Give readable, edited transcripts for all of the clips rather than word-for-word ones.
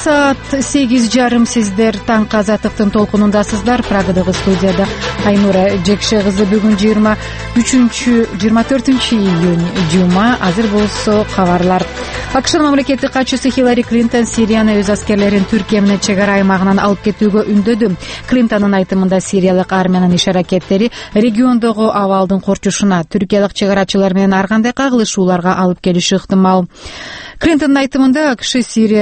саат 8:30 сиздер таңкы Азаттыктын толкунундасыздар. Прагадагы студияда Айнура Жекше кызы. Бүгүн 24 июнь жума. Азыр болсо кабарлар. АКШнын мамлекеттик катчысы Хиллари Клинтон Сирияны өз аскерлерин Түркия менен чек ара аймагынан алып кетүүгө үндөдү. Клинтондун айтымында сириялык армиянын иш-аракеттери региондогу абалдын корчушуна, түркиялык чек арачылар менен ар кандай кагылышууларга алып келиши ыктымал. Клинтондун айтымында АКШ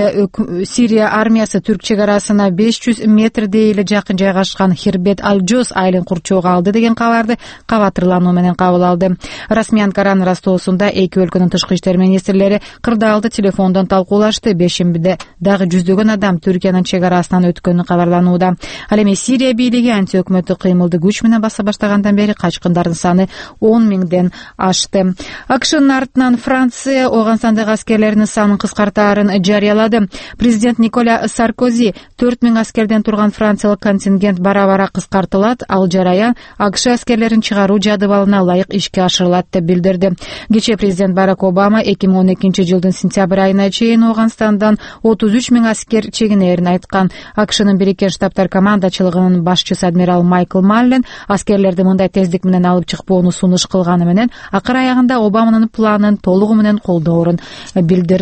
Сирия армиясы түрк чек арасына 500 метрдей эле жакын жайгашкан Хирбет Аль-Джоз айылын курчоого алды деген кабарды кабатырлануу менен кабыл алды. Расмий Анкаранын растоосунда эки өлкөнүн тышкы иштер министрлери кырдаалды телефондон талкуулашты. Бешембиде дагы жүздөгөн адам Түркиянын чек арасынан өткөнү кабарланууда. Ал эми Сирия бийлиги анти-өкмөттүк кыймылды күч менен баса баштагандан бери качкындардын саны 10 миңден ашты. АКШнын артынан Франция Ооганстандагы аскерлеринин санын кыскартаарын жарыялады. Президент Николя Саркози 4000 аскерден турган франциялык контингент бара-бара кыскартылат. Ал жараян АКШ аскерлерин чыгаруу жадыбалына ылайык ишке ашырылат деп билдирди. Кечээ президент Барак Обама 2012 жылдын сентябрь айына чейин Ооганстандан 33 миң аскер чегинерин айткан. АКШнын Бириккен Штабтар командачылыгынын башчысы адмирал Майкл Маллен аскерлерди мындай тездик менен алып чыкпоону сунуш кылганы менен акыр аягында Обаманын планын толугу менен колдоорун билдирди.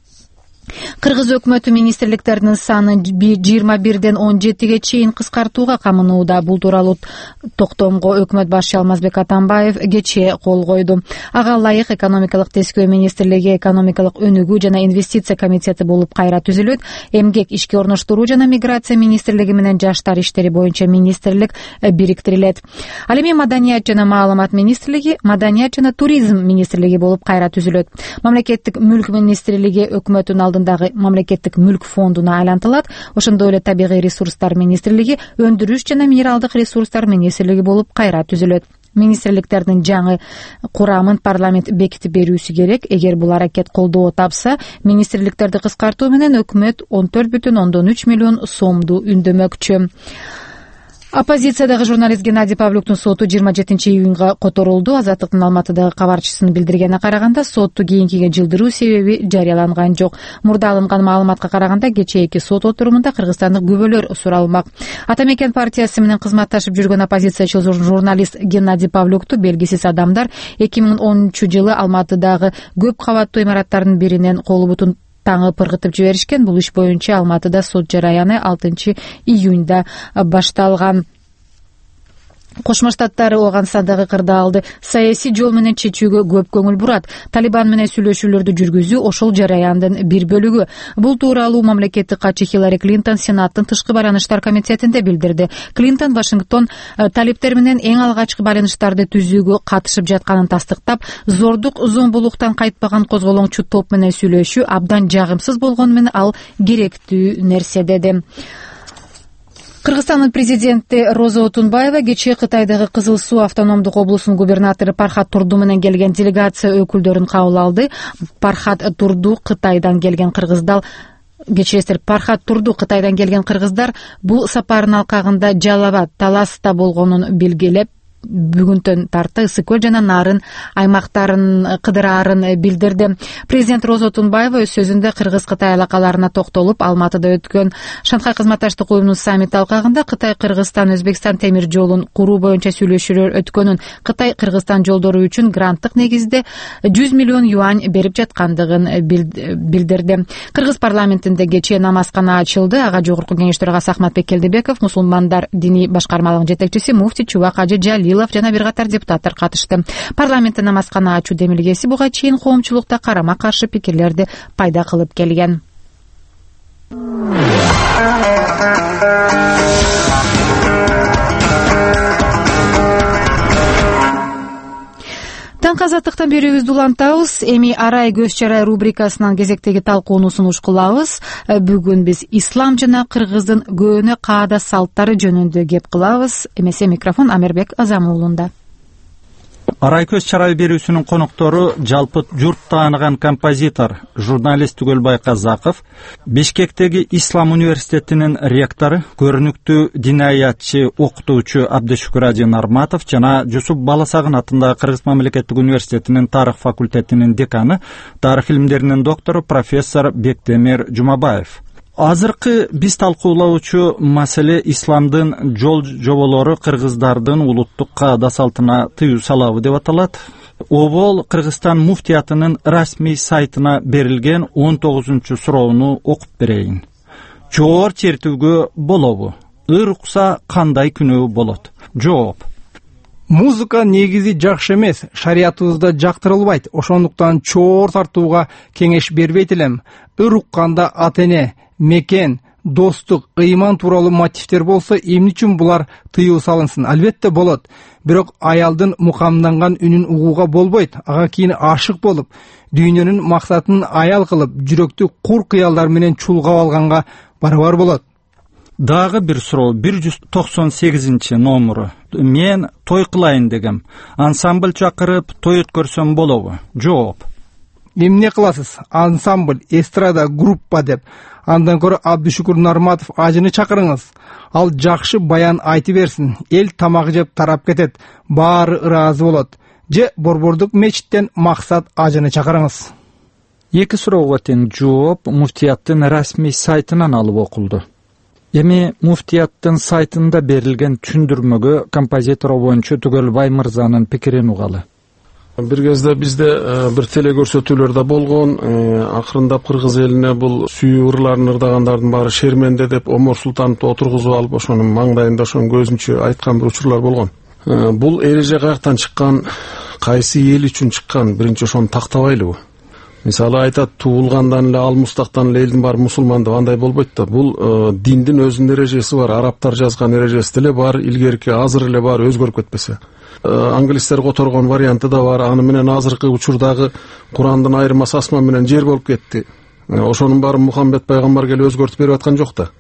Кыргыз өкмөтү министрликтердин санын 21ден 17ге чейин кыскартууга камынууда. Бул тууралуу токтомго өкмөт башчы Алмазбек Атамбаев кечээ кол койду. Ага ылайык экономикалык тескөө министрлиги, экономикалык өнүгүү жана инвестиция комитети болуп кайра түзүлөт. Эмгек, ишке орноштуруу жана миграция министрлиги менен жаштар иштери боюнча министрлик бириктирилет. Ал эми маданият жана маалымат министрлиги, маданият жана туризм министрлиги болуп кайра түзүлөт. Мамлекеттик мүлк министрлиги өкмөттүн алдындагы мамлекеттик мүлк фондуна айлантылат. Ошондой эле табигый ресурстар министрлиги, өндүрүш жана минералдык ресурстар министрлиги болуп кайра түзүлөт. Министрликтердин жаңы курамын парламент бекитип берүүсү керек. Эгер бул аракет колдоо тапса, министрликтерди кыскартуу менен өкмөт 14,3 миллион сомду үндөмөкчү. Оппозициядагы журналист Геннадий Павлюктун соту 27 июнга которулду. Азаттыктын Алматыдагы кабарчысынын билдиргенине караганда, сотту кийинкиге жылдыруу себеби жарыяланган жок. Мурда алынган маалыматка караганда, кечээки сот отурумунда кыргызстандык күбөлөр суралмак. Ата мекен партиясы менен кызматташып жүргөн оппозициячыл журналист Геннадий Павлюкту белгисиз адамдар 2010 жылы Алматыдагы көп кабаттуу имараттардын биринен колу бутун таңы пыргытып жиберишкен. Бул иш боюнча Алматыда сот жараяны 6 июнда башталган. Кошмо Штаттар Ооганстандагы кырдаалды саясий жол менен чечүүгө көп көңүл бурат. Талибан менен сүйлөшүүлөрдү жүргүзүү ошол жараяндын бир бөлүгү. Бул тууралуу мамлекеттик катчы Хиллари Клинтон Сенаттын тышкы байланыштар комитетинде билдирди. Клинтон Вашингтон талиптер менен эң алгачкы байланыштарды түзүүгө катышып жатканын тастыктап, зордук зомбулуктан кайтпаган козголоңчу топ менен сүйлөшүү абдан жагымсыз болгону менен ал керектүү нерсе деди. Кыргызстандын президенти Роза Отунбаева кечээ Кытайдагы Кызыл Суу автономдук облусунун губернатору Пархат Турду менен келген делегация өкүлдөрүн кабыл алды. Пархат Турду Кытайдан келген кыргыздар бул сапардын алкагында Жалал Абад, Таласта болгонун белгилеп, бүгүнтөн тарта Ысык көл жана Нарын аймактарын кыдыраарын билдирди. Президент Роза Отунбаева өз сөзүндө Кыргыз-Кытай алакаларына токтолуп, Алматыда өткөн Шанхай кызматташтык уюмунун саммит алкагында Кытай, Кыргызстан, Өзбекстан темир жолун куруу боюнча сүйлөшүүлөр өткөнүн, Кытай Кыргызстан жолдору үчүн гранттык негизде 100 миллион юань берип жаткандыгын билдирди. Кыргыз парламентинде кечээ намазкана ачылды. Ага жогорку кеңеш төрагасы Ахматбек Келдебеков, мусулмандар диний башкармалыгынын жетекчиси муфти Чубак Ажы Жалилов жана бир катар депутаттар катышты. Парламентте намазкана ачуу демилгеси буга чейин коомчулукта карама-каршы пикирлерди пайда кылып келген. Таңкы Азаттыктан берүүбүздү улантабыз. Эми арай көз чарай рубрикасынан кезектеги талкууну сунуш кылабыз. Бүгүн биз ислам жана кыргыздын көөнө каада салттары жөнүндө кеп кылабыз. Эмесе микрофон Амербек Азамуулунда. Арай көз чарай берүүсүнүн коноктору жалпы журт тааныган композитор, журналист Түгөлбай Казаков, Бишкектеги Ислам университетинин ректору, көрүнүктүү динаятчы, окутуучу Абдышүкүр Адин Арматов жана Жусуп Баласагын атындагы Кыргыз мамлекеттик университетинин тарых факультетинин деканы, тарых илимдеринин доктору профессор Бектемир Жумабаев. Азыркы биз талкуулоочу маселе исламдын жол жоболору кыргыздардын улуттук каада салтына тыюу салабы деп аталат. Обол Кыргызстан муфтиятынын расмий сайтына берилген 19 суроону окуп берейин. Жоор чертүүгө болобу? Ыр укса кандай күнөө болот? Жооп: музыка негизи жакшы эмес, шариятыбызда жактырылбайт. Ошондуктан чоор тартууга кеңеш бербейт элем. Ыр укканда ата-эне, мекен, достук, ыйман тууралуу мотивдер болсо, эмне үчүн булар тыюу салынсын? Албетте болот. Бирок аялдын мукамданган үнүн угууга болбойт. Ага кийин ашык болуп, дүйнөнүн максатын аял кылып, жүрөктү кур кыялдар менен чулгап алганга барабар болот. Дагы бир суроо, 198 номуру. Мен той кылайын дегем. Ансамбль чакырып той өткөрсөм болобу? Жооп: эмне кыласыз? Ансамбль, эстрада, группа деп. Андан көрө Абдушукур Нарматов ажыны чакырыңыз. Ал жакшы баян айтып берсин. Эл тамак жеп тарап кетет. Баары ыраазы болот. Же Борбордук мечиттен Максат ажыны чакырыңыз. Эки суроого тең жооп муфтияттын расмий сайтынан алып окулду. Эми муфтияттын сайтында берилген түшүндүрмөгө композитор боюнча Түгөлбай мырзанын пикирин угалы. Бир кезде бизде бир телегөрсөтүүлөр да болгон. Акырындап кыргыз элине бул сүйүү ырларын ырдагандардын баары шерменде деп Омор Султановду отургузуп алып, ошонун маңдайында ошонун көзүнчө айткан бир учурлар болгон. Бул эреже каяктан чыккан, кайсы эл үчүн чыккан, биринчи ошону тактабайлыбы? Мисалы айтат, туулгандан эле, ал мустактан эле элдин баары мусулман деп, андай болбойт да. Бул диндин өзүнүн эрежеси бар, арабтар жазган эрежеси деле бар, илгерки азыр эле бар, өзгөрүп кетпесе. Англистер которгон варианты да бар. Аны менен азыркы учурдагы Курандын айырмасы асман менен жер болуп кетти. Ошонун баарын Мухаммед пайгамбар келип өзгөртүп берип аткан жок да.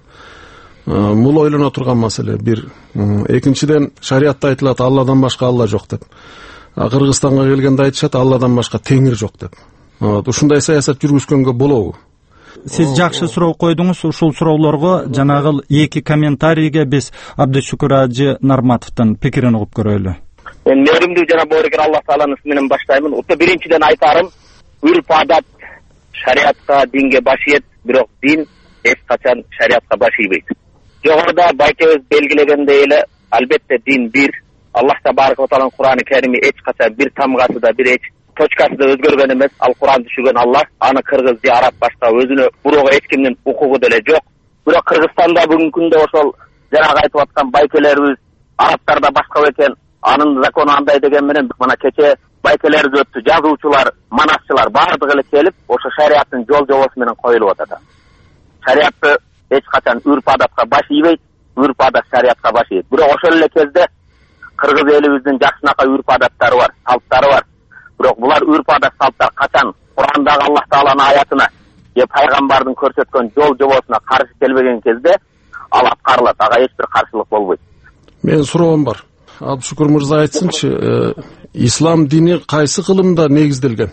Бул ойлоно турган маселе бир. Экинчиден, шариатта айтылат, Алладан башка Алла жок деп. Кыргызстанга келгенде айтышат, Алладан башка теңир жок деп. Ушундай саясат жүргүзгөнгө болобу? Сиз жакшы суроо койдуңуз. Ушул суроолорго жанагы эки комментарийге биз Абдушукур ажы Нарматовдун пикирин угуп көрөлү. Мен мээримдүү жана боорукер Алла Тааланын исминен баштаймын. Биринчиден айтарым, үрп адат шариатка, динге баш ийет, бирок дин эч качан шариатка баш ийбейт. Жогоруда байкебиз белгилегендей эле, албетте дин бир. Аллах Табарак ва Тааланын Кур'аны Керими эч качан бир тамгасы да, бир эч точкасы да өзгөргөн эмес. Ал Кур'ан түшүргөн Аллах, аны кыргыз же араб башка өзүнө буруого эч кимдин укугу деле жок. Бирок Кыргызстанда бүгүнкү күндө ошол жанагы айтып аткан байкелерибиз арабтарда башка экен, анын закону андай деген менен мына кече байкелерибиз өттү, жазуучулар, манасчылар баардыгы эле келип, ошо шариаттын жол жобосу менен коюлуп атат. Шариатты эч качан үрп адатка баш ийбейт, үрп адат шариатка баш ийет. Бирок ошол эле кезде кыргыз элибиздин жакшынакай үрп адаттары бар, салттары бар. Бирок булар үрп адат салттар качан Кур'андагы Аллах Тааланын аятына же пайгамбардын көрсөткөн жол жобосуна каршы келбеген кезде ал аткарылат, ага эч бир каршылык болбойт. Мен суроом бар. Абдушукур мырза айтсынчы, ислам дини кайсы кылымда негизделген?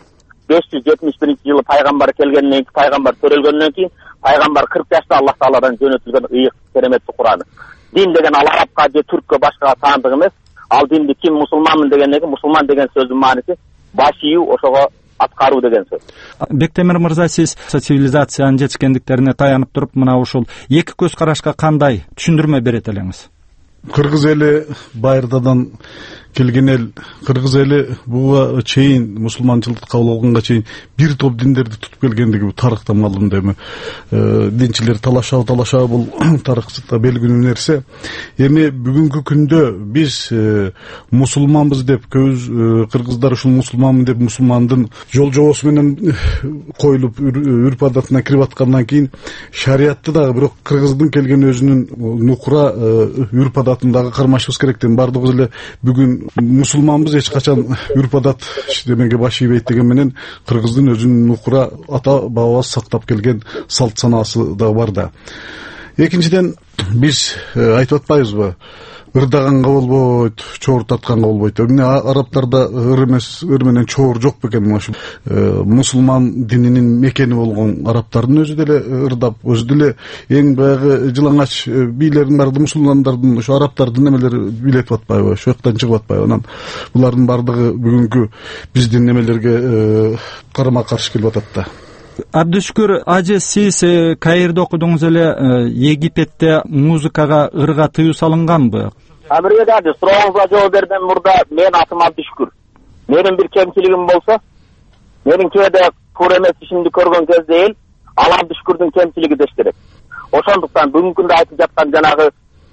571-жылы пайгамбар келгенден кийин, пайгамбар төрөлгөндөн кийин, пайгамбар 40 жашта Аллах Тааладан жөнөтүлгөн ыйык кереметтүү Кур'аны. Дин деген ал арабка же түрккө башкага таандык эмес. Ал динди ким мусулманмын дегенден кийин, мусулман деген сөздүн мааниси баш ийүү, ошого аткаруу деген сөз. Бектемир мырза, сиз цивилизациянын жетишкендиктерине таянып туруп, мына ушул эки көз карашка кандай түшүндүрмө берет элеңиз? Кыргыз эли байыртадан келген эл, кыргыз эли буга чейин мусулманчылыкты кабыл алганга чейин бир топ диндерди тутуп келгендиги бул тарыхта маалым эми. Динчилер талашабы бул тарыхчылыкта белгилүү нерсе. Эми бүгүнкү күндө биз мусулманбыз деп, көз кыргыздар ушул мусулманмын деп мусулмандын жол жобосу менен коюлуп үрп адатына кирип аткандан кийин шариатты дагы, бирок кыргыздын келген өзүнүн нукура үрп адатындагы кармашыбыз керектен бардыгыбыз эле бүгүн мусулманбыз, эч качан үрп адат демеге баш ийбейт деген менен кыргыздын өзүнүн нукура ата бабабыз сактап келген салт санаасы да бар да. Экинчиден, биз айтып атпайбызбы, ырдаганга болбойт, чоор тартканга болбойт. Эмне арабтарда ыр эмес, ыр менен чоор жок бекен. Ошо мусулман дининин мекени болгон арабтардын өзү деле ырдап, өзү деле эң баягы жылаңач бийлердин баары мусулмандардын, ошо арабтардын немелери билетип атпайбы, ошол жактан чыгып атпайбы. Анан булардын бардыгы бүгүнкү биздин немелерге карама каршы келип атат да. Абдышүкүр ажы, сиз Каирде окудуңуз эле, Египетте музыкага ырга тыюу салынганбы? Абырет ажы, сурооңузга жооп берден мурда мен атым Абдышүкүр. Менин бир кемчилигим болсо, менин кээде туура эмес ишимди көргөн кезде эл ал Абдышүкүрдүн кемчилиги деш керек. Ошондуктан бүгүнкү күндө айтып жаткан жанагы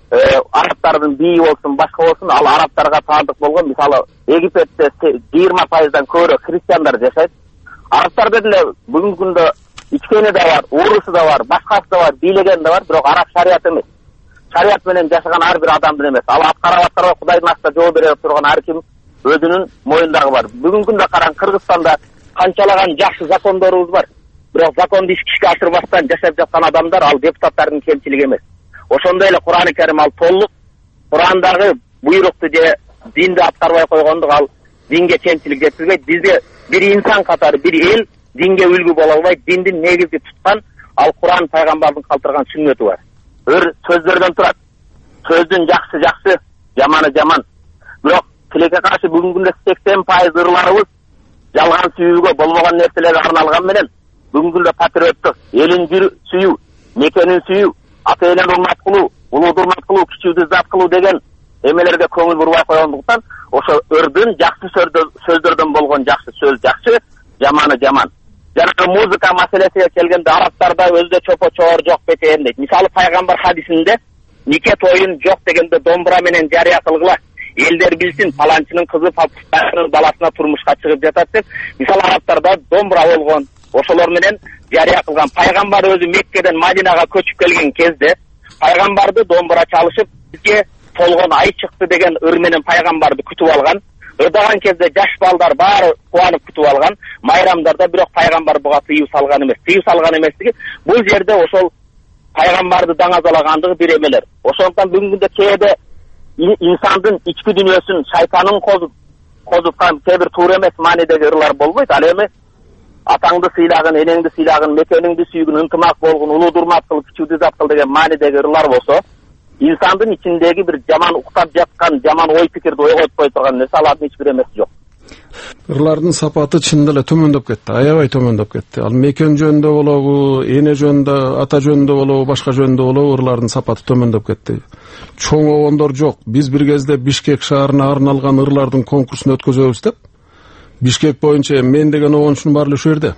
арабтардын бийи болсун, башка болсун, ал арабтарга таандык болгон. Мисалы, Египетте 20%дан көбүрөөк христиандар жашайт. Арабтарда деле бүгүнкү күндө ичкени да бар, ууруусу да бар, башкасы да бар, бийлеген да бар, бирок араб шарият эмес. Шарият менен жашаган ар бир адамдын эмес. Ал аткарабаттарга Кудайдын астында жооп бере турган ар ким өзүнүн моюндагы бар. Бүгүнкү күндө караң, Кыргызстанда канчалаган жакшы закондорубуз бар. Бирок законду ишке ашырбастан жашап жаткан адамдар ал депутаттардын кемчилиги эмес. Ошондой эле Кур'ан-ы Карим ал толук. Кур'андагы буйрукту же динди аткарбай койгондук ал динге кемчилик жеткизбейт. Бизде бир инсан катары бир эл динге үлгү боло албайт. Диндин негизги туткан ал Кур'ан, пайгамбардын калтырган сүннөтү бар. Сөздөрдөн турат. Сөздүн жакшы, жаманы жаман. Бирок тилекке каршы бүгүнкү күндө 80% ырларыбыз жалган сүйүүгө, болбогон нерселерге арналган менен бүгүнкү күндө патриоттук, элин сүйүү, мекенин сүйүү, ата энени урмат кылуу, улууду урмат кылуу, кичүүдү зат кылуу деген эмелерге көңүл бурбай койгондуктан ошо өрдүн жакшы сөздөрдөн болгон жакшы сөз жакшы, жаманы жаман. Жана музыка маселесине келгенде арабтарда өзүдө чопо-чоор жок бекем дейт. Мисалы, пайгамбар хадисинде нике тоюн жок дегенде домбура менен жарыя кылгыла. Элдер билсин, паланчынын кызы паланчынын баласына турмушка чыгып жатат деп. Мисалы, арабтарда домбура болгон, ошолор менен жарыя кылган. Пайгамбар өзү Меккеден Мадинага көчүп келген кезде пайгамбарды домбура чалышып, бизге толгон ай чыкты деген ыр менен пайгамбарды күтүп алган. Ырдаган кезде жаш балдар баары кубанып күтүп алган. Майрамдарда бирок пайгамбар буга тыюу салган эмес. Тыюу салган эместиги бул жерде ошол пайгамбарды даңазалагандыгы бир эмелер. Ошондуктан бүгүнкү күндө кээде инсандын ички дүйнөсүн шайтанын козуткан кээ бир туура эмес маанидеги ырлар болбойт. Ал эми атаңды сыйлагын, энеңди сыйлагын, мекениңди сүйгүн, ынтымак болгун, улууду урмат кыл, кичүүдү зат кыл деген маанидеги ырлар болсо, инсандын ичиндеги бир жаман уктап жаткан, жаман ой пикирди ойготуп кое турган нерсе алардын эч бир эмеси жок. Ырлардын сапаты чындап эле төмөндөп кетти, аябай төмөндөп кетти. Ал мекен жөнүндө болобу, эне жөнүндө, ата жөнүндө болобу, башка жөнүндө болобу, ырлардын сапаты төмөндөп кетти. Чоң обондор жок. Биз бир кезде Бишкек шаарына арналган ырлардын конкурсун өткөзөбүз деп, Бишкек боюнча мен деген обончунун баары эле ушул жерде.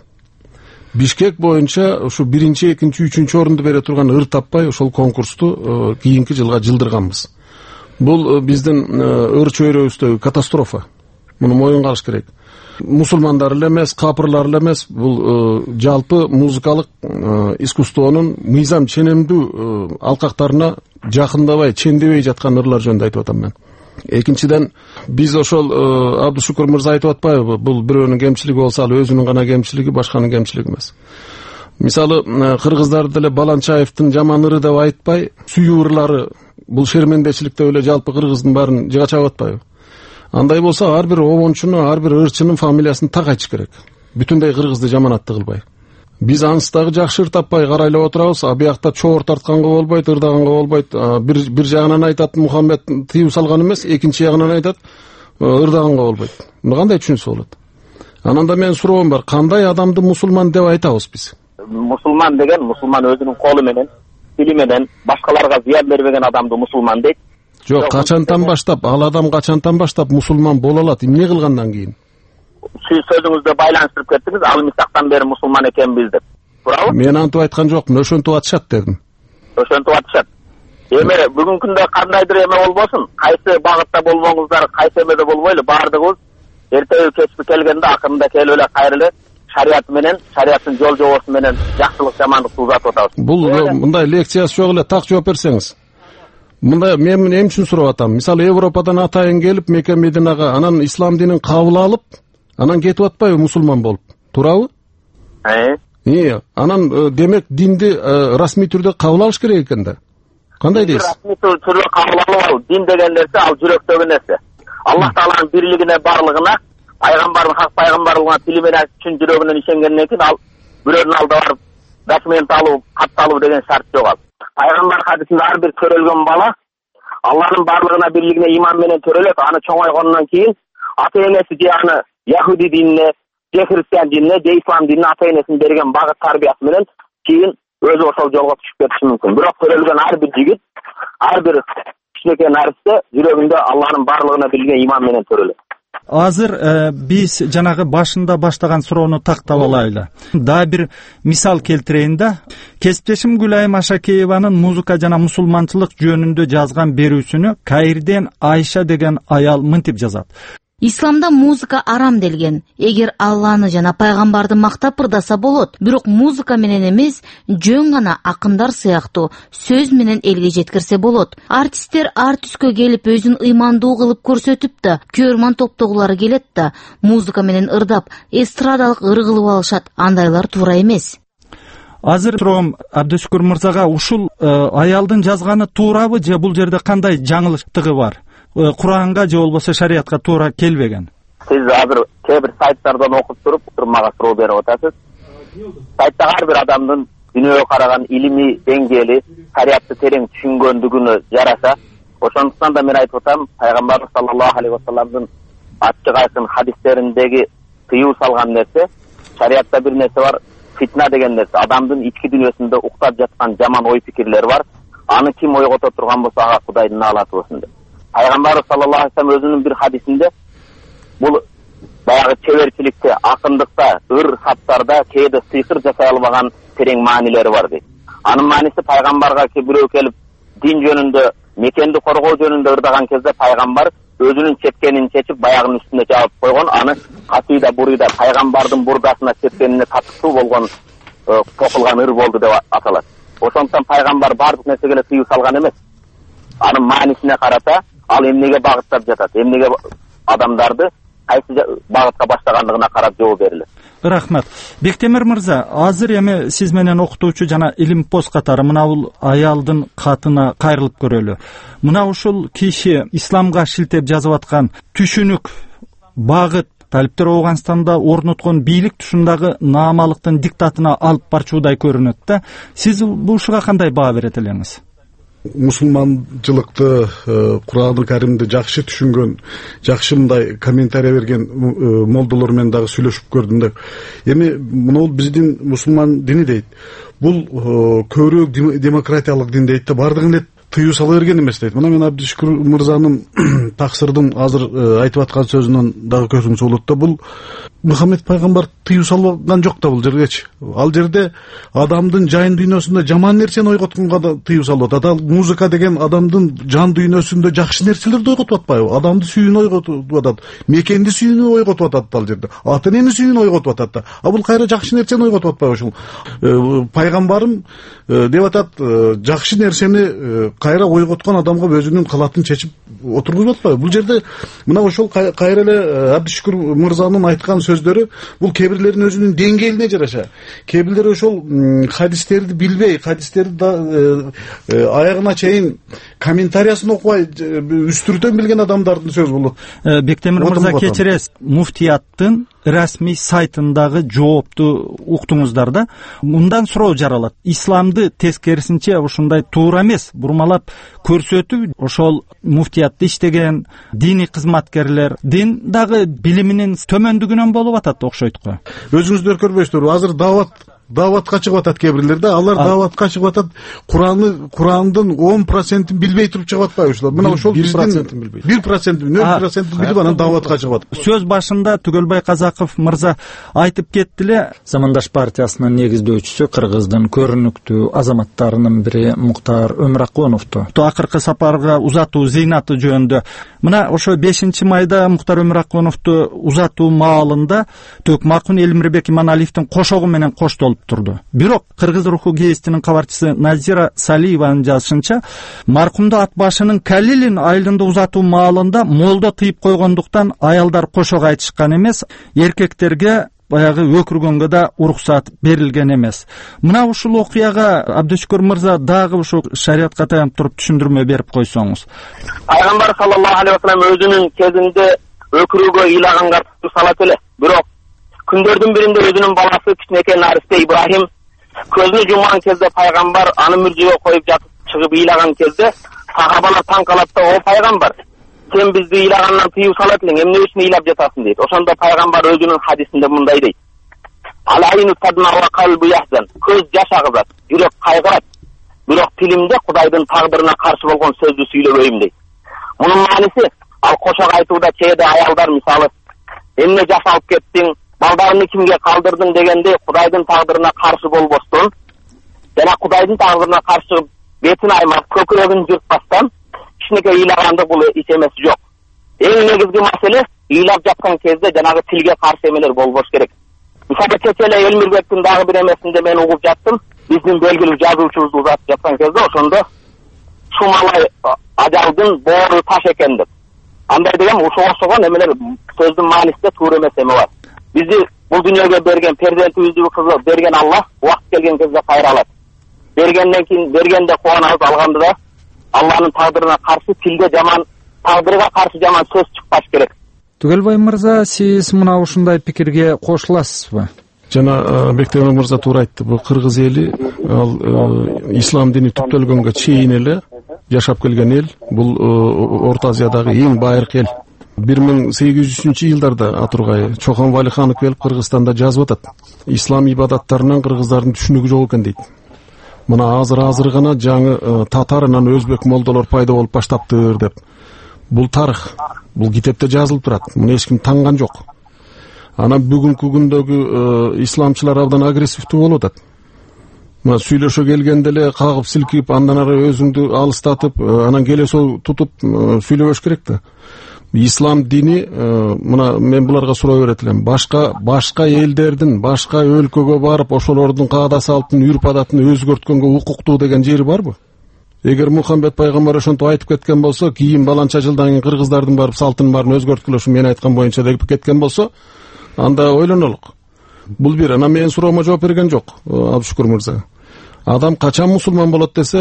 Бишкек боюнча ушу 1-2, 3 орунду бере турган ыр таппай ошол конкурсту кийинки жылга жылдырганбыз. Бул биздин ыр чөйрөбүздөгү катастрофа. Муну моюнга алыш керек. Мусулмандар эле эмес, капырлар эле эмес, бул жалпы музыкалык искусствонун мыйзам ченемдүү алкактарына жакындабай, чендебей жаткан ырлар жөнүндө айтып атам мен. Экинчиден, биз ошол Абдышүкүр мырза айтып атпайбы, бул бирөөнүн кемчилиги болсо, ал өзүнүн гана кемчилиги, башканын кемчилиги эмес. Мисалы, кыргыздар деле Баланчаевдин жаман ыры деп айтпай, сүйүү ырлары, бул шермендечилик деп эле жалпы кыргыздын баарын жыга чагып атпайбы? Андай болсо, ар бир обончуну, ар бир ырчынын фамилиясын так айтыш керек. Бүтүндөй кыргызды жаманатты кылбай. Биз анысы дагы жакшы ыр таппай карайлап отурабыз, а биякта чоор тартканга болбойт, ырдаганга болбойт. Бир жагынан айтат Мухаммед тыюу салган эмес, экинчи жагынан айтат ырдаганга болбойт. Муну кандай түшүнсө болот? Анан да менин суроом бар, кандай адамды мусулман деп айтабыз биз? Мусулман деген мусулман өзүнүн колу менен, тили менен башкаларга зыян бербеген адамды мусулман дейт. Жок, качантан баштап, ал адам качантан баштап мусулман боло алат? Эмне кылгандан кийин? Сиз сөзүңүздө байланыштырып кеттиңиз, ал мисактан бери мусулман экенбиз деп. Туурабы? Мен антип айткан жокмун, ошентип атышат дедим. Ошентип атышат. Эми бүгүнкү күндө кандайдыр эме болбосун, кайсы багытта болбоңуздар, кайсы эмеде болбойлу, баардыгыбыз эртеби кечпи келгенде акырында келип эле кайрылы шарият менен, шариаттын жол жобосу менен жакшылык жамандыкты узатып атабыз. Бул мындай лекциясы жок эле, так жооп берсеңиз. Мындай мен эмне үчүн сурап атам? Мисалы, Европадан атайын келип, Мекке Мединага, анан ислам динин кабыл алып, анан кетип атпайбы мусулман болуп, туурабы? Анан демек динди расмий түрдө кабыл алыш керек экен да. Кандай дейсиз? Расмий түрдө кабыл алып, дин деген нерсе ал жүрөктөгү нерсе. Аллах Тааланын бирлигине, барлыгына, пайгамбардын хак пайгамбарлыгына тили менен чын жүрөгүнөн ишенгенден кийин ал бирөөнүн алдына барып документ алуу, кат алуу деген шарт жок ал. Пайгамбар хадисинде ар бир төрөлгөн бала Алланын барлыгына, бирлигине иман менен төрөлөт. Аны чоңойгондон кийин ата энеси же аны Яхуди динине, же христиан динине, же ислам динине ата-энесин берген багыт тарбиясы менен кийин өзү ошол жолго түшүп кетиши мүмкүн. Бирок төрөлгөн ар бир жигит, ар бир кичинекей наристе жүрөгүндө Аллахтын барлыгына билген иман менен төрөлөт. Азыр биз жанагы башында баштаган суроону тактап алайлы. Дагы бир мисал келтирейин да. Кесиптешим Гүлайым Ашакееванын музыка жана мусулманчылык жөнүндө жазган берүүсүнө Каирден Айша деген аял мынтип жазат. Исламда музыка арам делген. Эгер Алланы жана пайгамбарды мактап ырдаса болот, бирок музыка менен эмес, жөн гана акындар сыяктуу сөз менен элге жеткирсе болот. Артисттер ар түскө келип өзүн ыймандуу кылып көрсөтүп да, көрман топтогулары келет да, музыка менен ырдап, эстрадалык ыр кылып алышат. Андайлар туура эмес. Азыр суроом Абдышүкүр мырзага, ушул аялдын жазганы туурабы же бул жерде кандай жаңылыштыгы бар? Куранга же болбосо шариятка туура келбеген. Сиз азыр кээ бир сайттардан окуп туруп мага суроо берип атасыз. Сайтта ар бир адамдын дүйнөгө караган илимий деңгээли, шариятты терең түшүнгөндүгүнө жараша, ошондуктан да мен айтып атам, пайгамбарыбыз саллаллаху алейхи вассаламдын ачык айкын хадистериндеги тыюу салган нерсе, шариятта бир нерсе бар, фитна деген нерсе, адамдын ички дүйнөсүндө уктап жаткан жаман ой пикирлер бар. Аны ким ойгото турган болсо ага Кудайдын наалаты болсун деп. Пайгамбарыбыз саллаллаху алейхи вассалам өзүнүн бир хадисинде бул баягы чеберчиликте, акындыкта, ыр саптарда кээде сыйкыр жасай албаган терең маанилери бар дейт. Анын мааниси пайгамбарга бирөө келип дин жөнүндө, мекенди коргоо жөнүндө ырдаган кезде пайгамбар өзүнүн чепкенин чечип баягынын үстүнө жабып койгон, аны касида бурida, пайгамбардын бурдасына чепкенине татыктуу болгон токулган ыр болду деп аталат. Ошондуктан пайгамбар бардык нерсеге эле тыюу салган эмес. Анын маанисине карата ал эмнеге багыттап жатат, эмнеге адамдарды кайсы багытка баштагандыгына карап жооп берилет. Рахмат. Бектемир мырза, азыр эми сиз менен окутуучу жана илим пост катары мына бул аялдын катына кайрылып көрөлү. Мына ушул киши исламга шилтеп жазып аткан түшүнүк, багыт талиптер Ооганстанда орноткон бийлик тушундагы наамалыктын диктатына алып барчуудай көрүнөт да. Сиз бушуга кандай баа берет элеңиз? Мусулманчылыкты, Кур'ан-ы Каримди жакшы түшүнгөн, жакшы мындай комментарий берген молдолор менен дагы сүйлөшүп көрдүм да. Эми мына биздин мусулман дини дейт. Бул көбүрөөк демократиялык дин дейт да, бардыгын эле тыюу сала берген эмес дейт. Мына мен Абдышүкүр мырзанын таксырдын азыр айтып аткан сөзүнөн дагы көзүм болот да, бул Мухаммед пайгамбар тыюу салган жок да бул жергечи. Ал жерде адамдын жан дүйнөсүндө жаман нерсени ойготконго да тыюу салып атат. Ал музыка деген адамдын жан дүйнөсүндө жакшы нерселерди ойготуп атпайбы? Адамды сүйүүнү ойготуп атат, мекенди сүйүүнү ойготуп атат ал жерде. Ата-энени сүйүүнү ойготуп атат да. А бул кайра жакшы нерсени ойготуп атпайбы ушул? Пайгамбарым деп атат, жакшы нерсени кайра ойготкон адамга өзүнүн калатын чечип отургузуп атпайбы? Бул жерде мына ошол кайра эле Абдышүкүр мырзанын айткан сөздөрү бул кээ бирлердин өзүнүн деңгээлине жараша. Кээ бирлер ошол хадистерди билбей, хадистерди аягына чейин комментариясын окубай, үстүртөн билген адамдардын сөзү болот. Бектемир мырза, кечиресиз, муфтияттын расмий сайтындагы жоопту уктуңуздар да. Мындан суроо жаралат. Исламды тескерисинче ушундай туура эмес, бурмалап көрсөтүп, ошол муфтиятты иштеген диний кызматкерлер дин дагы билиминин төмөндүгүнөн болуп атат окшойт го. Өзүңүздөр көрбөйсүзбү? Азыр даватка чыгып атат кээ бирлер да. Алар даватка чыгып атат, Курандын 10% билбей туруп чыгып атпайбы ушулар? Мына ошол 1% билбей. 0% билип анан даватка чыгып атат. Сөз башында Түгөлбай Казаков мырза айтып кетти эле, Замандаш партиясынын негиздөөчүсү, Кыргыздын көрүнүктүү азаматтарынын бири Муктар Өмүракуновду акыркы сапарга узатуу зыйнаты жөнүндө. Мына ошо 5-майда Муктар Өмүракуновду узатуу маалында Төкмакун Элмирбек Иманалиевдин кошогу менен коштолуп турду. Бирок Кыргыз руху гезитинин кабарчысы Назира Салиеванын жазышынча, маркумду ат башынын Калилин айылында узатуу маалында молдо тыйып койгондуктан аялдар кошок айтышкан эмес, эркектерге баягы өкүргөнгө да уруксат берилген эмес. Мына ушул окуяга Абдышүкүр мырза дагы ушул шариатка таянып туруп түшүндүрмө берип койсоңуз. Пайгамбар саллаллаху алейхи вассалам өзүнүн кезинде өкүрүүгө ыйлаганга салат эле. Бирок күндөрдүн биринде өзүнүн баласы кичинекей наристе Ибрахим көзүнү жумган кезде пайгамбар аны мүржөгө коюп жатып чыгып ыйлаган кезде сахабалар таң калат да, о пайгамбар, Сен бизди ыйлагандан тыюу салат элең, эмне үчүн ыйлап жатасың дейт. Ошондо пайгамбар өзүнүн хадисинде мындай дейт: Алайну тадна ва калбу яхзан. Көз жаш агызат, жүрөк кайгырат. Бирок тилимде Кудайдын тагдырына каршы болгон сөздү сүйлөбөйм дейт. Мунун мааниси, ал кошок айтууда чейде аялдар мисалы эмне жаш алып кеттиң, балдарыңды кимге калдырдың дегенде Кудайдын тагдырына каршы болбостон жана Кудайдын тагдырына каршы бетин аймап, көкүрөгүн жыртпастан кичинекей ыйлагандык бул эч эмеси жок. Эң негизги маселе ыйлап жаткан кезде жанагы тилге каршы эмелер болбош керек. Мисалы кечээ эле Элмирбектин дагы бир эмесинде мен угуп жаттым. Биздин белгилүү жазуучубуз узатып жаткан кезде ошондо Шумалай ажалдын боору таш экен деп. Андай деген ушуга окшогон эмелер сөздүн маанисинде туура эмес эме бар. Бизди бул дүйнөгө берген перзентибизди берген Аллах убакыт келген кезде кайра алат. Бергенден кийин бергенде кубанабыз, алганда да Алланын тагдырына каршы тилде жаман, тагдырга каршы жаман сөз чыкпаш керек. Түгелбай мырза, сиз мына ушундай пикирге кошуласызбы? Жана Бектемир мырза туура айтты. Бул кыргыз эли ал ислам дини түптөлгөнгө чейин эле жашап келген эл. Бул Орто Азиядагы эң байыркы эл. 1800-жылдарда Атургай Чохон Валиханов келип Кыргызстанда жазып атат. Ислам ибадаттарынан кыргыздардын түшүнүгү жок экен дейт. Мына азыр гана жаңы татарынан өзбек молдолор пайда болуп баштаптыр деп. Бул тарых, бул китепте жазылып турат. Муну эч ким танган жок. Анан бүгүнкү күндөгү исламчылар абдан агрессивдүү болуп атат. Мына сүйлөшө келгенде эле кагып силкип, андан ары өзүңдү алыстатып, анан келесоо тутуп сүйлөбөш керек да. Ислам дини, мына мен буларга суроо берет элем. Башка элдердин, башка өлкөгө барып, ошолордун каада салтын, үрп адатын өзгөрткөнгө укуктуу деген жери барбы? Эгер Мухаммед пайгамбар ошентип айтып кеткен болсо, кийин баланча жылдан кийин кыргыздардын барып салтын баарын өзгөрткүлө, ушу мен айткан боюнча деп кеткен болсо, анда ойлонолук. Бул бир. Анан менин суроомо жооп берген жок, Абдушукур мырза. Адам качан мусулман болот десе,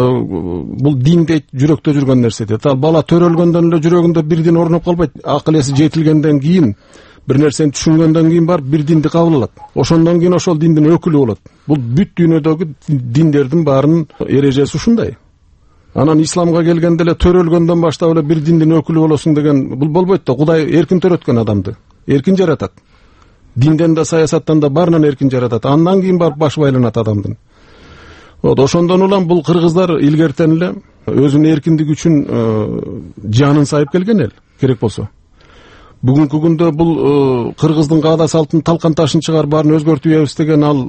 бул дин дейт, жүрөктө жүргөн нерсе дейт. Ал бала төрөлгөндөн эле жүрөгүндө бир дин орноп калбайт. Акыл эси жетилгенден кийин, бир нерсени түшүнгөндөн кийин барып бир динди кабыл алат. Ошондон кийин ошол диндин өкүлү болот. Бул бүт дүйнөдөгү диндердин баарынын эрежеси ушундай. Анан исламга келгенде эле төрөлгөндөн баштап эле бир диндин өкүлү болосуң деген бул болбойт да. Кудай эркин төрөткөн адамды, эркин жаратат. Динден да саясаттан да баарынан эркин жаратат. Андан кийин барып баш байланат адамдын. Ошондон улам бул кыргыздар илгертен эле өзүнүн эркиндиги үчүн жанын сайып келген эл, керек болсо. Бүгүнкү күндө бул кыргыздын каада салтын талкан ташын чыгар баарын өзгөртүбөйбүз деген ал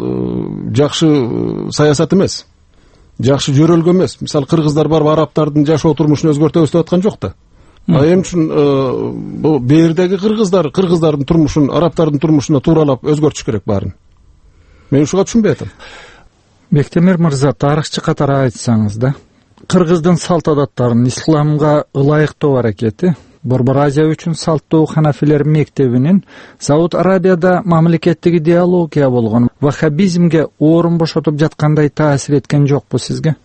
жакшы саясат эмес. Жакшы жөрөлгө эмес. Мисалы кыргыздар барып арабтардын жашоо турмушун өзгөртөбүз деп аткан жок да. Эми үчүн бул бердеги кыргыздардын турмушун арабтардын турмушуна тууралап өзгөртүш керек баарын. Мен ушуга түшүнбөй атам. Бектемир мырза, тарыхчы катары айтсаңыз да, кыргыздын салт адаттарын исламга ылайыктоо аракети Борбор Азия үчүн салттуу ханафилер мектебинин Сауд Арабияда мамлекеттик идеология болгон ваххабизмге орун бошотуп жаткандай таасир эткен жокпу сизге?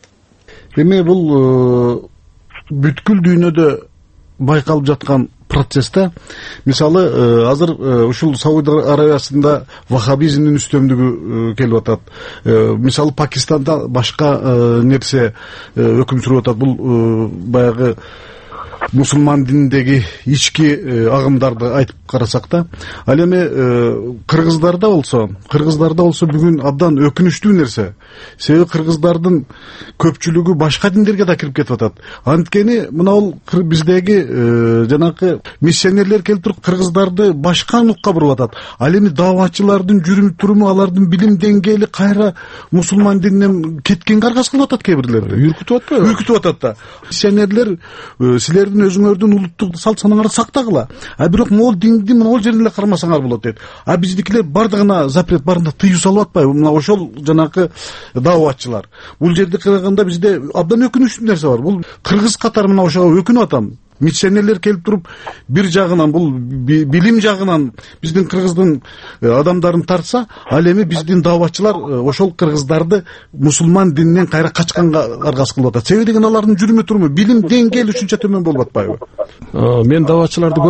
Эми бул бүткүл дүйнөдө байкалып жаткан процесте, мисалы азыр ушул Сауд Арабиясында ваххабизмдин үстөмдүгү келип атат. Мисалы Пакистанда башка нерсе өкүм сүрүп атат. Бул баягы мусулман динидеги ички агымдарды айтып карасак да, ал эми кыргыздарда болсо бүгүн абдан өкүнүчтүү нерсе. Себеби кыргыздардын көпчүлүгү башка диндерге да кирип кетип атат. Анткени мына биздеги жанакы миссионерлер келип туруп кыргыздарды башка нукка буруп атат. Ал эми дааватчылардын жүрүм туруму, алардын билим деңгээли кайра мусулман дининен кеткенге аргасыз кылып атат кээ бирлерди. Үркүтүп атат да. Миссионерлер силердин өзүңөрдүн улуттук салт санаңарды сактагыла. Бирок могул динди могул жерде эле кармасаңар болот дейт. Биздикилер бардыгына запрет, баарына тыюу салып атпайбы? Мына ошол жанакы дааватчылар. Бул жерде караганда бизде абдан өкүнүчтүү нерсе бар. Бул кыргыз катары мына ошого өкүнүп атам. Миссионерлер келип туруп бир жагынан бул билим жагынан биздин кыргыздын адамдарын тартса, ал эми биздин дааватчылар ошол кыргыздарды мусулман дининен кайра качканга аргасыз кылып атат. Себеби деген алардын жүрүм туруму, билим деңгээли ушунча төмөн болуп атпайбы? Мен дааватчыларды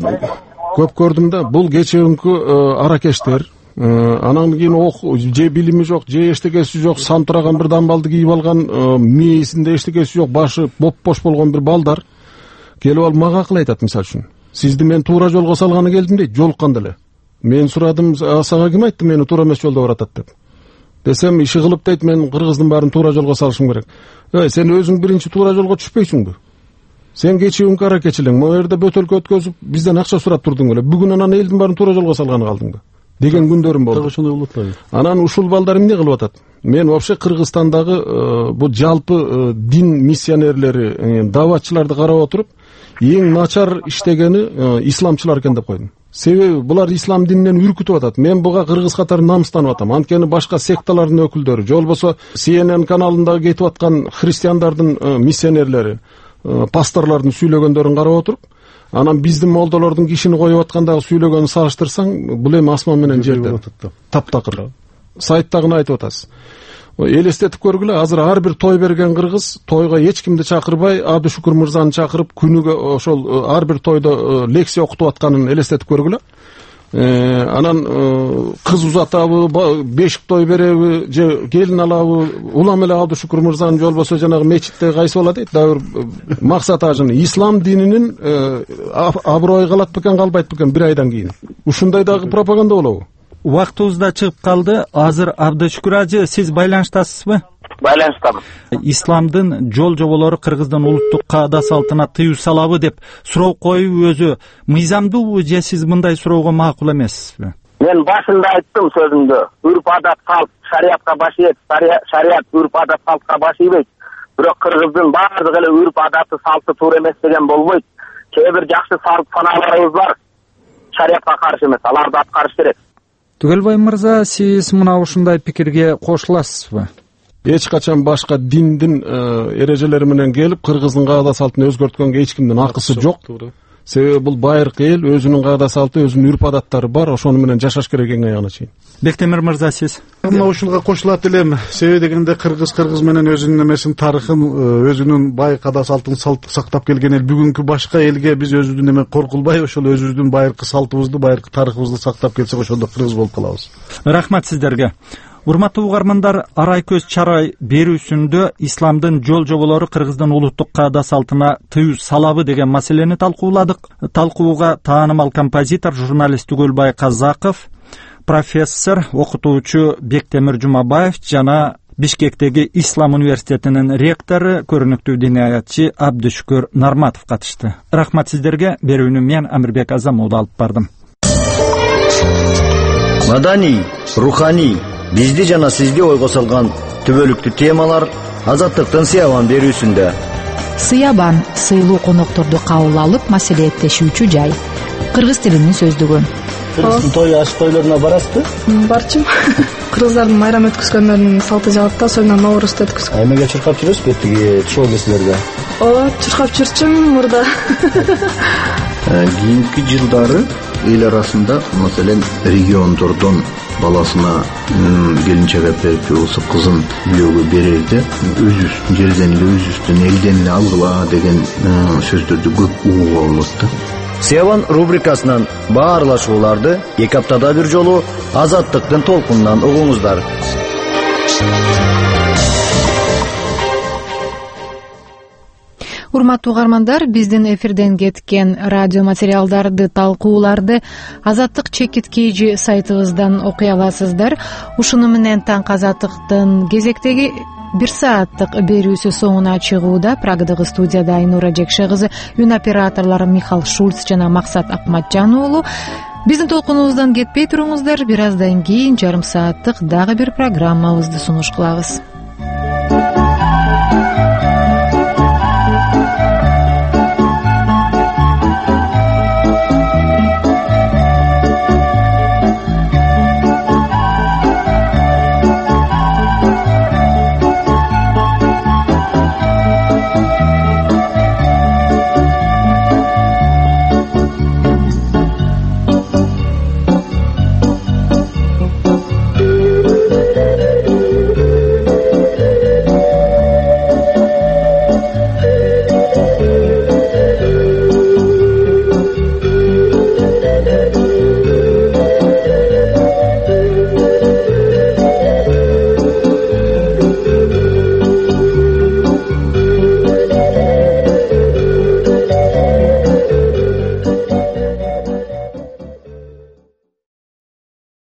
көп көрдүм да. Бул кечеүнкү аракештер, анан кийин же билими жок, же эчтекеси жок, сантыраган бир дамбалды кийип алган, мээсинде эчтекеси жок, башы боп-бош болгон бир балдар келип алып мага акыл айтат. Мисалы үчүн сизди мен туура жолго салганы келдим дейт, жолукканда эле. Мен сурадым, сага ким айтты мени туура эмес жолдо баратат деп. Десем, иши кылып дейт, мен кыргыздын баарын туура жолго салышым керек. Сен өзүң биринчи туура жолго түшпөйсүңбү? Сен кечүүнкү аракетчилиң, могу жерде бөтөлкө өткөзүп, бизден акча сурап турдуң эле. Бүгүн анан элдин баарын туура жолго салганы калдыңбы? Деген күндөрүм болду. Ошондой болот да. Анан ушул балдар эмне кылып атат? Мен вообще Кыргызстандагы бул жалпы дин миссионерлери, даватчыларды карап отуруп, эң начар иштегени исламчылар экен деп койдум. Себеби булар ислам дининен үркүтүп атат. Мен буга кыргыз катары намыстанып атам. Анткени башка секталардын өкүлдөрү, же болбосо CNN каналында кетип аткан христиандардын миссионерлери, пасторлордун сүйлөгөндөрүн карап отуруп, анан биздин молдолордун кишини коюп аткандагы сүйлөгөнүн салыштырсаң, бул эми асман менен жерден таптакыр. Сайттагыны айтып атасыз. Элестетип көргүлө, азыр ар бир той берген кыргыз тойго эч кимди чакырбай, Абдышүкүр мырзаны чакырып, күнүгө ошол ар бир тойдо лекция окутуп атканын элестетип көргүлө. Анан кыз узатабы, бешик той береби, же келин алабы, улам эле Абдышүкүр мырзанын, же болбосо жанагы мечитте кайсы болот дейт, дагы бир максат ажыны. Ислам дининин аброю калат бекен, калбайт бекен бир айдан кийин. Ушундай дагы пропаганда болобу? Убактыбыз да чыгып калды. Азыр Абдышүкүр ажы, сиз байланыштасызбы? Байланыштамын. Исламдын жол жоболору Кыргыздын улуттук каада салтына тыюу салабы деп суроо коюу өзү мыйзамдуубу, же сиз мындай суроого макул эмессизби? Мен башында айттым сөзүмдө. Үрп-адат салт шариатка баш ийет, шариат үрп-адат салтка баш ийбейт. Бирок Кыргыздын баардык эле үрп-адаты салты туура эмес деген болбойт. Кээ бир жакшы салт санааларыбыз бар. Шариатка каршы эмес, аларды аткарыш керек. Түгөлбай мырза, сиз мына ушундай пикирге кошуласызбы? Эч качан башка диндин эрежелери менен келип кыргыздын каада салтын өзгөрткөнгө эч кимдин акысы жок. Себеби бул байыркы эл, өзүнүн каада салты, өзүнүн үрп-адаттары бар, ошону менен жашаш керек эң аягына чейин. Бектемир мырза, сиз? Мына ушуга кошулат элем. Себеби дегенде кыргыз менен өзүнүн эмесин, тарыхын, өзүнүн бай каада салтын сактап келген эл. Бүгүнкү башка элге биз өзүбүздүн эме коркулбай, ошол өзүбүздүн байыркы салтыбызды, байыркы тарыхыбызды сактап келсек, ошондо кыргыз болуп калабыз. Рахмат сиздерге. Урматтуу угармандар, арай көз чарай берүүсүндө исламдын жол жоболору Кыргыздын улуттук каада салтына тыюу салабы деген маселени талкууладык. Талкууга таанымал композитор, журналист Түгөлбай Казаков, профессор, окутуучу Бектемир Жумабаев жана Бишкектеги Ислам университетинин ректору, көрүнүктүү диниаятчы Абдышүкүр Нарматов катышты. Рахмат сиздерге. Берүүнү мен Амирбек Азамолду алып бардым. Мадани, руханий, бизди жана сизди ойго салган түбөлүктүү темалар Азаттыктын Сыябан берүүсүндө. Сыябан сыйлуу конокторду кабыл алып маселеттешүүчү жай. Кыргыз тилинин сөздүгү. Кыргыздын той аш тойлоруна барасызбы? Барчым. Кыргыздардын майрам өткөзгөндөрүнүн салты жабытта, особенно Ноорузду өткөзгөн. Эмеге чуркап жүрөсүзбү тиги шоу кесилерде? Ооба, чуркап жүрчүм мурда. Кийинки жылдары эл арасында, маселен, региондордон баласына келинчек берип болсо кызын үйлөөгө берерде өзүбүздүн жерден эле, өзүбүздүн элден эле алгыла деген сөздөрдү көп угууга болот да. Сыябан рубрикасынан баарлашууларды 2 аптада бир жолу Азаттыктын толкунунан угуңуздар. Урматтуу угармандар, биздин эфирден кеткен радио материалдарды, талкууларды Азаттык чекит сайтыбыздан окуй аласыздар. Ушуну менен таң Азаттыктын кезектеги 1 сааттык берүүсү соңуна чыгууда. Прагдагы студияда Айнура Жекше кызы, үн операторлору Михаил Шульц жана Максат Акматжан уулу. Биздин толкунубуздан кетпей туруңуздар. Бир аздан кийин жарым сааттык дагы бир программабызды сунуш кылабыз.